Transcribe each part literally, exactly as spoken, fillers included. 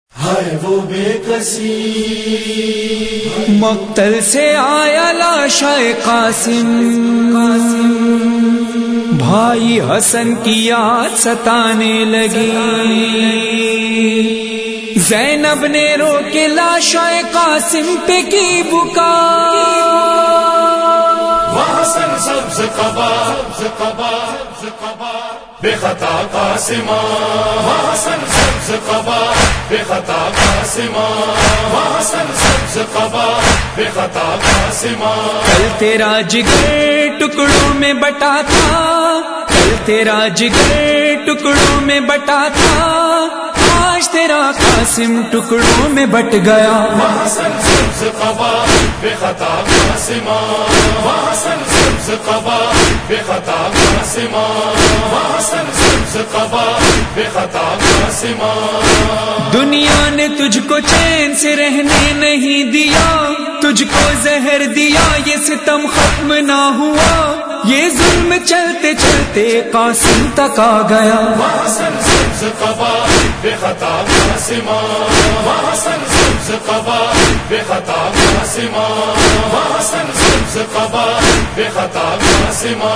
ہے وہ بے کسی مقتل سے آیا لاشا قاسم، بھائی حسن کی یاد ستانے لگی، زینب نے رو کے لاشا قاسم پہ کی بکا، حسن سبز قبا بے خطا قاسمہ، حسن سبز قبا بے خطا قاسمہ، حسن سبز قبا بے خطا قاسمہ۔ کل تیرا جگر ٹکڑوں میں بٹا تھا، کل تیرا جگر ٹکڑوں میں بٹا تھا، آج تیرا قاسم ٹکڑوں میں بٹ گیا، حسن سبز قبا بے خطا قاسمہ، حسن سبز قبا بے خطا قاسمہ، حسن سبز قبا بے خطا قاسمہ۔ دنیا نے تجھ کو چین سے رہنے نہیں دیا، تجھ کو زہر دیا، یہ ستم ختم نہ ہوا، یہ ظلم چلتے چلتے قاسم تک آ گیا، حسن سبز قبا بے خطا قاسمہ، حسن سبز قبا بے خطا قاسمہ، حسن سبز قبا بے خطا قاسمہ۔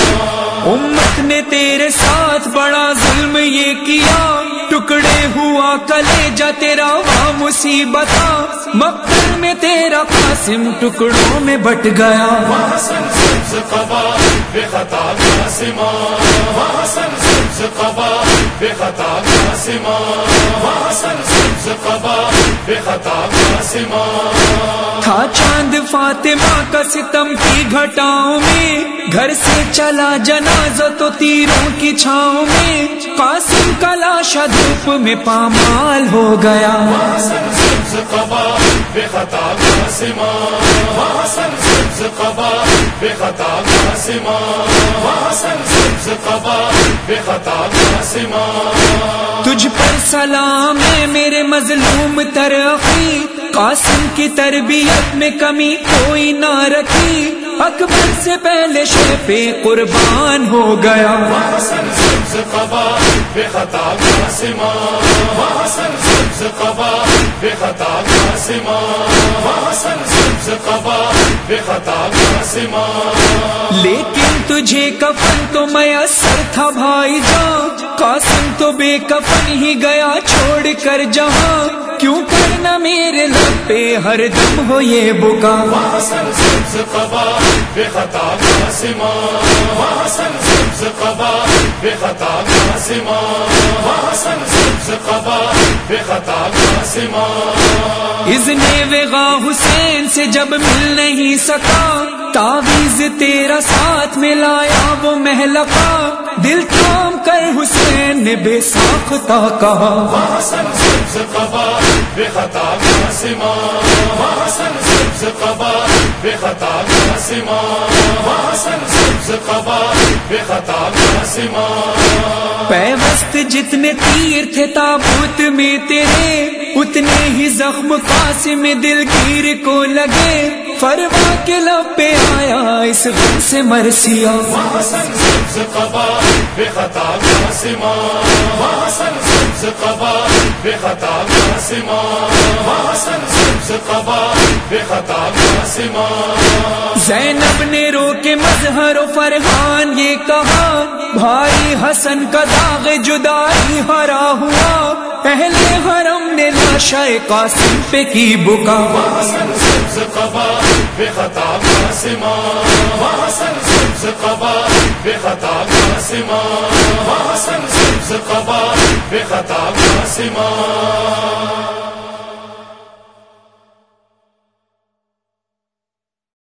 امت نے تیرے ساتھ بڑا ظلم یہ کیا، ٹکڑے ہوا کلیجہ تیرا وہاں مصیبتا، مقتل میں تیرا قاسم ٹکڑوں میں بٹ گیا، حسن سبز قبا بے خطا قاسمہ، حسن سبز قبا بے خطا قاسمہ، حسن سبز قبا بے خطا قاسمہ۔ تھا چاند فاطمہ کا ستم کی گھٹاؤں میں، گھر سے چلا جنازہ تو تیروں کی چھاؤں میں، قاسم کا لاشا دھوپ میں پامال ہو گیا، حسن سبز قبا بے خطا قاسمہ، حسن سبز قبا بے خطا قاسمہ، حسن سبز قبا بے خطا قاسمہ۔ تجھ پر سلام ہے میرے مظلوم تر اخی، قاسم کی تربیت میں کمی کوئی نہ رکھی، اکبر سے پہلے شہ پہ قربان ہو گیا، حسن سبز قبا بے خطا قاسمہ، حسن سبز قبا بے خطا قاسمہ، حسن سبز قبا بے خطا قاسمہ۔ لیکن تجھے کفن تو میسر تھا بھائی جان، قاسم تو بے کفن ہی گیا چھوڑ کر جہاں، کیوں کرنا میرے لب پہ ہر دم ہو یہ بکا، حسن سبز قبا بے خطا قاسمہ، حسن سبز قبا بے خطا قاسمہ، حسن سبز قبا بے خطا قاسمہ۔ اذن وغا حسین سے جب مل نہیں سکا، تعویذ تیرا ساتھ میں لایا وہ محلقہ، دل تھام کر حسین نے بے ساختہ کہا، حسن سبز قبا بے خطا قاسمہ، حسن سبز قبا بے خطا قاسمہ، حسن سبز قبا بے خطا قاسمہ۔ پیوست جتنے تیر تھے تابوت میں تیرے، اتنے ہی زخم قاسم دلگیر کو لگے، فروا کے لب پہ آیا اس غم سے مرثیہ، حسن سبز قبا بے خطا قاسمہ، حسن سبز قبا بے خطا قاسمہ، حسن سبز قبا بے خطا قاسمہ۔ زینب نے رو کے مظہر و فرحان یہ کہا، بھائی حسن کا داغ جدائی ہرا ہوا، اہل حرم نے لاشا قاسم پہ کی بکا، حسن سبز قبا بے خطا قاسمہ، حسن سبز قبا بے خطا قاسمہ، حسن سبز قبا بے خطا قاسمہ۔